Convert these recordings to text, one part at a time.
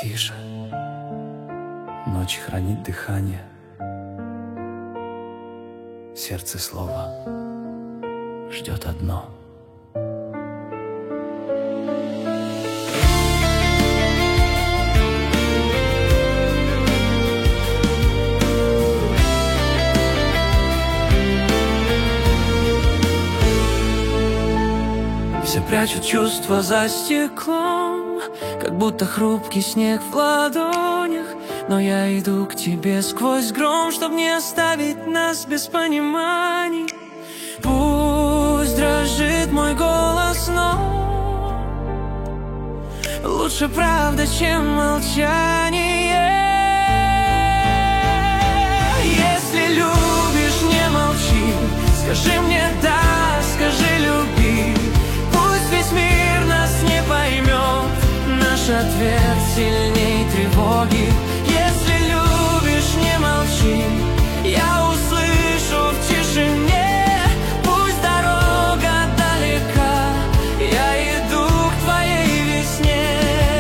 тише, ночь хранит дыхание, сердце слова ждет одно. Все прячут чувства за стеклом, как будто хрупкий снег в ладонях. Но я иду к тебе сквозь гром, чтоб не оставить нас без пониманий. Пусть дрожит мой голос, но лучше правда, чем молчание. Если любишь, не молчи, скажи мне да, скажи люби. Пусть весь мир нас не поймет, наш ответ сильней тревоги. Если любишь, не молчи, я услышу в тишине. Пусть дорога далека, я иду к твоей весне.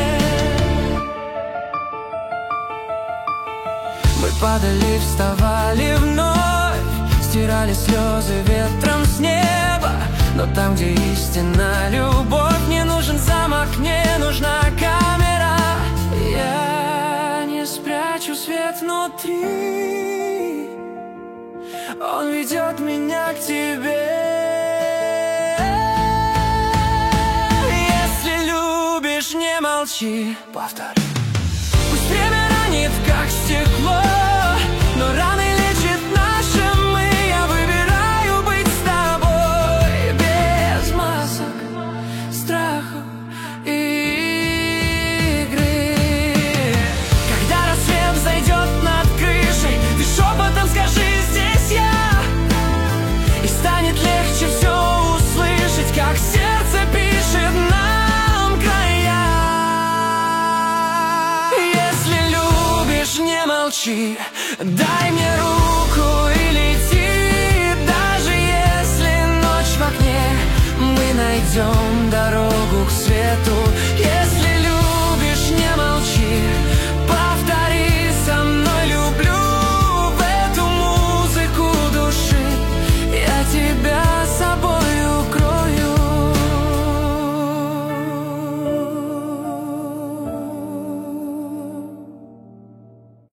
Мы падали, вставали вновь, стирали слезы ветром с неба. Но там, где истинная любовь, не нужен замок, не нужна камера. Я не спрячу свет внутри, он ведет меня к тебе. Если любишь, не молчи. Повтори. Пусть время ранит, как стекло, но раны лечит наши мы. Я выбираю быть с тобой без масок, страхов и игры. Когда рассвет взойдет над крышей, ты шепотом скажи: здесь я. И станет легче все услышать, как сердце пишет нам края. Если любишь, не молчи, да.